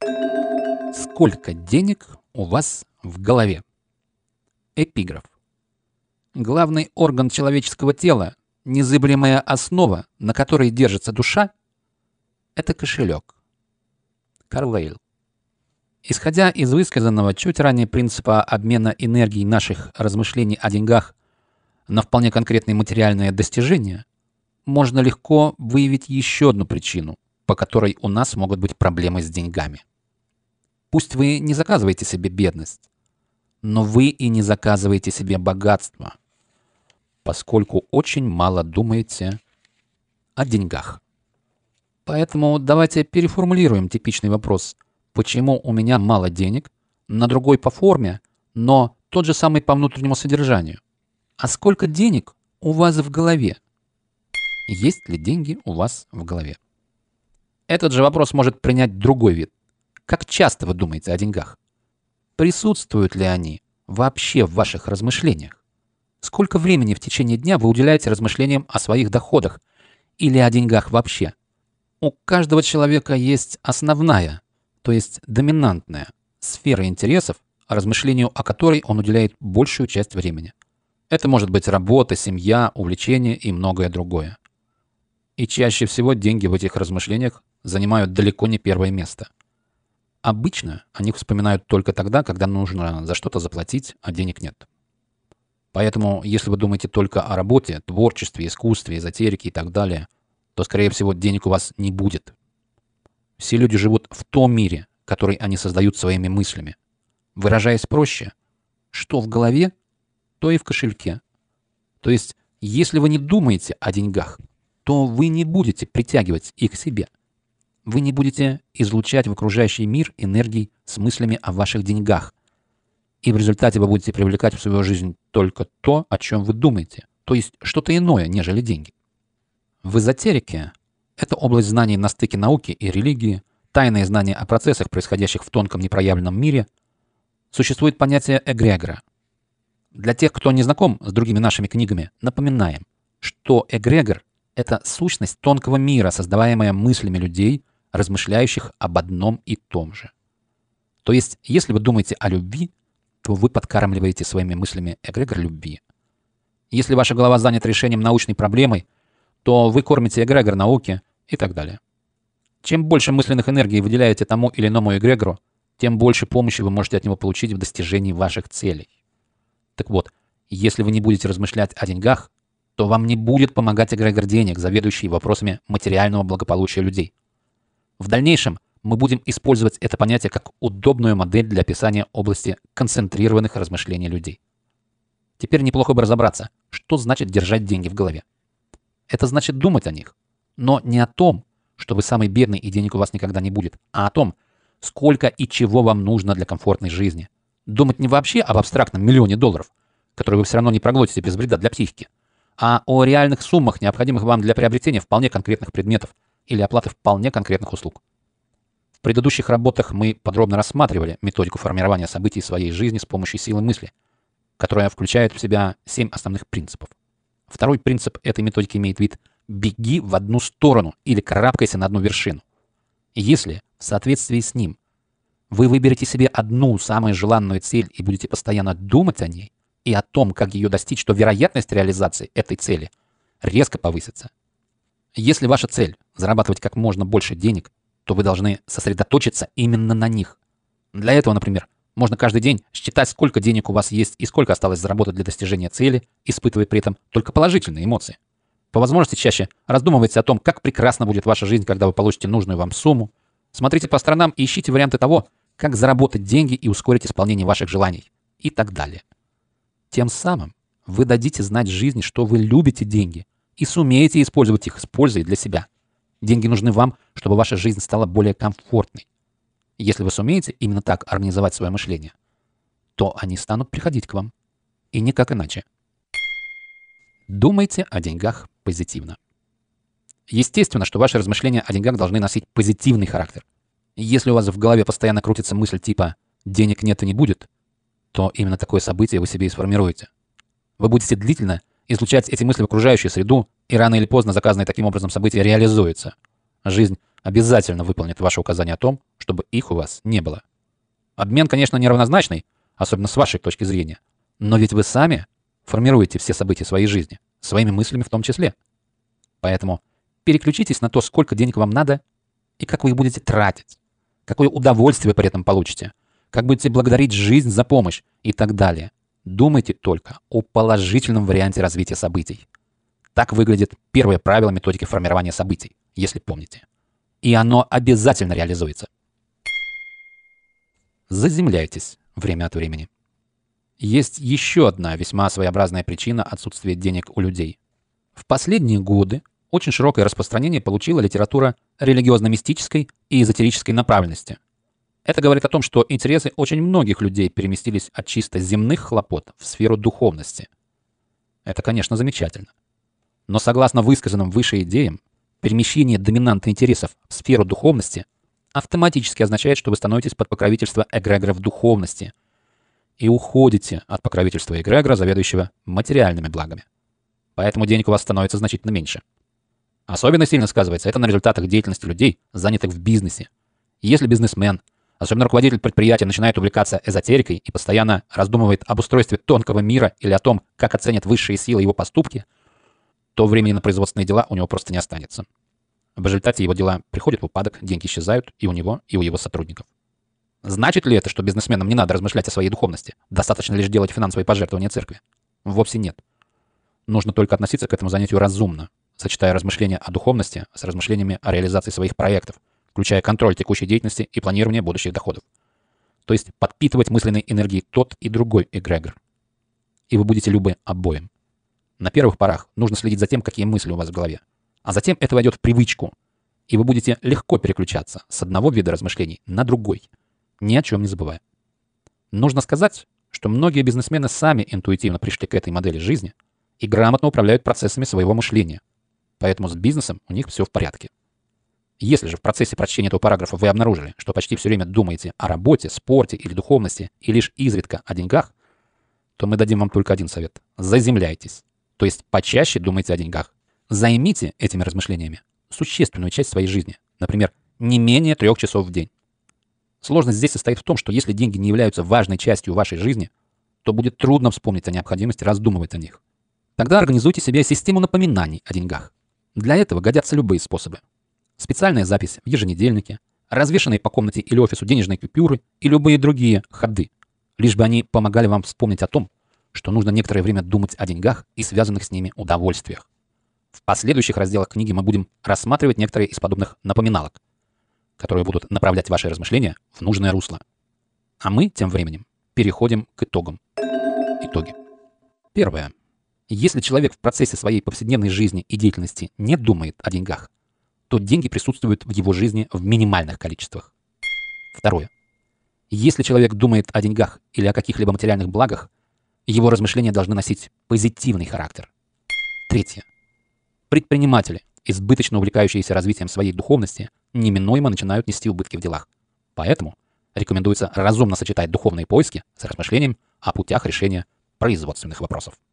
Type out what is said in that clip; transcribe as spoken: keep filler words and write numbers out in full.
Сколько денег у вас в голове? Эпиграф. Главный орган человеческого тела, незыблемая основа, на которой держится душа, это кошелек. Карлейл. Исходя из высказанного чуть ранее принципа обмена энергией наших размышлений о деньгах на вполне конкретные материальные достижения, можно легко выявить еще одну причину, по которой у нас могут быть проблемы с деньгами. Пусть вы не заказываете себе бедность, но вы и не заказываете себе богатство, поскольку очень мало думаете о деньгах. Поэтому давайте переформулируем типичный вопрос: почему у меня мало денег, на другой по форме, но тот же самый по внутреннему содержанию? А сколько денег у вас в голове? Есть ли деньги у вас в голове? Этот же вопрос может принять другой вид. Как часто вы думаете о деньгах? Присутствуют ли они вообще в ваших размышлениях? Сколько времени в течение дня вы уделяете размышлениям о своих доходах или о деньгах вообще? У каждого человека есть основная, то есть доминантная сфера интересов, размышлению о которой он уделяет большую часть времени. Это может быть работа, семья, увлечения и многое другое. И чаще всего деньги в этих размышлениях занимают далеко не первое место. Обычно о них вспоминают только тогда, когда нужно за что-то заплатить, а денег нет. Поэтому, если вы думаете только о работе, творчестве, искусстве, эзотерике и так далее, то, скорее всего, денег у вас не будет. Все люди живут в том мире, который они создают своими мыслями. Выражаясь проще, что в голове, то и в кошельке. То есть, если вы не думаете о деньгах, то вы не будете притягивать их к себе. Вы не будете излучать в окружающий мир энергии с мыслями о ваших деньгах. И в результате вы будете привлекать в свою жизнь только то, о чем вы думаете, то есть что-то иное, нежели деньги. В эзотерике — это область знаний на стыке науки и религии, тайные знания о процессах, происходящих в тонком непроявленном мире, существует понятие эгрегора. Для тех, кто не знаком с другими нашими книгами, напоминаем, что эгрегор — это сущность тонкого мира, создаваемая мыслями людей, размышляющих об одном и том же. То есть, если вы думаете о любви, то вы подкармливаете своими мыслями эгрегор любви. Если ваша голова занята решением научной проблемы, то вы кормите эгрегор науки и так далее. Чем больше мысленных энергий выделяете тому или иному эгрегору, тем больше помощи вы можете от него получить в достижении ваших целей. Так вот, если вы не будете размышлять о деньгах, то вам не будет помогать эгрегор денег, заведующий вопросами материального благополучия людей. В дальнейшем мы будем использовать это понятие как удобную модель для описания области концентрированных размышлений людей. Теперь неплохо бы разобраться, что значит держать деньги в голове. Это значит думать о них, но не о том, что вы самый бедный и денег у вас никогда не будет, а о том, сколько и чего вам нужно для комфортной жизни. Думать не вообще об абстрактном миллионе долларов, который вы все равно не проглотите без вреда для психики, а о реальных суммах, необходимых вам для приобретения вполне конкретных предметов или оплаты вполне конкретных услуг. В предыдущих работах мы подробно рассматривали методику формирования событий своей жизни с помощью силы мысли, которая включает в себя семь основных принципов. Второй принцип этой методики имеет вид «беги в одну сторону» или «карабкайся на одну вершину». Если в соответствии с ним вы выберете себе одну самую желанную цель и будете постоянно думать о ней и о том, как ее достичь, то вероятность реализации этой цели резко повысится. Если ваша цель – зарабатывать как можно больше денег, то вы должны сосредоточиться именно на них. Для этого, например, можно каждый день считать, сколько денег у вас есть и сколько осталось заработать для достижения цели, испытывая при этом только положительные эмоции. По возможности чаще раздумывайте о том, как прекрасна будет ваша жизнь, когда вы получите нужную вам сумму. Смотрите по сторонам и ищите варианты того, как заработать деньги и ускорить исполнение ваших желаний и так далее. Тем самым вы дадите знать жизни, что вы любите деньги и сумеете использовать их с пользой для себя. Деньги нужны вам, чтобы ваша жизнь стала более комфортной. Если вы сумеете именно так организовать свое мышление, то они станут приходить к вам. И никак иначе. Думайте о деньгах позитивно. Естественно, что ваши размышления о деньгах должны носить позитивный характер. Если у вас в голове постоянно крутится мысль типа «денег нет и не будет», то именно такое событие вы себе и сформируете. Вы будете длительно излучать эти мысли в окружающую среду, и рано или поздно заказанное таким образом событие реализуется. Жизнь обязательно выполнит ваше указание о том, чтобы их у вас не было. Обмен, конечно, неравнозначный, особенно с вашей точки зрения, но ведь вы сами формируете все события своей жизни, своими мыслями в том числе. Поэтому переключитесь на то, сколько денег вам надо и как вы их будете тратить, какое удовольствие вы при этом получите, как будете благодарить жизнь за помощь и так далее. Думайте только о положительном варианте развития событий. Так выглядит первое правило методики формирования событий, если помните. И оно обязательно реализуется. Заземляйтесь время от времени. Есть еще одна весьма своеобразная причина отсутствия денег у людей. В последние годы очень широкое распространение получила литература религиозно-мистической и эзотерической направленности. Это говорит о том, что интересы очень многих людей переместились от чисто земных хлопот в сферу духовности. Это, конечно, замечательно. Но согласно высказанным выше идеям, перемещение доминанты интересов в сферу духовности автоматически означает, что вы становитесь под покровительство эгрегора в духовности и уходите от покровительства эгрегора, заведующего материальными благами. Поэтому денег у вас становится значительно меньше. Особенно сильно сказывается это на результатах деятельности людей, занятых в бизнесе. Если бизнесмен, особенно руководитель предприятия, начинает увлекаться эзотерикой и постоянно раздумывает об устройстве тонкого мира или о том, как оценят высшие силы его поступки, то времени на производственные дела у него просто не останется. В результате его дела приходят в упадок, деньги исчезают и у него, и у его сотрудников. Значит ли это, что бизнесменам не надо размышлять о своей духовности? Достаточно лишь делать финансовые пожертвования церкви? Вовсе нет. Нужно только относиться к этому занятию разумно, сочетая размышления о духовности с размышлениями о реализации своих проектов, включая контроль текущей деятельности и планирование будущих доходов. То есть подпитывать мысленной энергией тот и другой эгрегор. И вы будете любы обоим. На первых порах нужно следить за тем, какие мысли у вас в голове. А затем это войдет в привычку, и вы будете легко переключаться с одного вида размышлений на другой, ни о чем не забывая. Нужно сказать, что многие бизнесмены сами интуитивно пришли к этой модели жизни и грамотно управляют процессами своего мышления. Поэтому с бизнесом у них все в порядке. Если же в процессе прочтения этого параграфа вы обнаружили, что почти все время думаете о работе, спорте или духовности и лишь изредка о деньгах, то мы дадим вам только один совет. Заземляйтесь. То есть почаще думайте о деньгах. Займите этими размышлениями существенную часть своей жизни. Например, не менее трех часов в день. Сложность здесь состоит в том, что если деньги не являются важной частью вашей жизни, то будет трудно вспомнить о необходимости раздумывать о них. Тогда организуйте себе систему напоминаний о деньгах. Для этого годятся любые способы. Специальная запись в еженедельнике, развешанные по комнате или офису денежные купюры и любые другие ходы, лишь бы они помогали вам вспомнить о том, что нужно некоторое время думать о деньгах и связанных с ними удовольствиях. В последующих разделах книги мы будем рассматривать некоторые из подобных напоминалок, которые будут направлять ваши размышления в нужное русло. А мы, тем временем, переходим к итогам. Итоги. Первое. Если человек в процессе своей повседневной жизни и деятельности не думает о деньгах, то деньги присутствуют в его жизни в минимальных количествах. Второе. Если человек думает о деньгах или о каких-либо материальных благах, его размышления должны носить позитивный характер. Третье. Предприниматели, избыточно увлекающиеся развитием своей духовности, неминуемо начинают нести убытки в делах. Поэтому рекомендуется разумно сочетать духовные поиски с размышлением о путях решения производственных вопросов.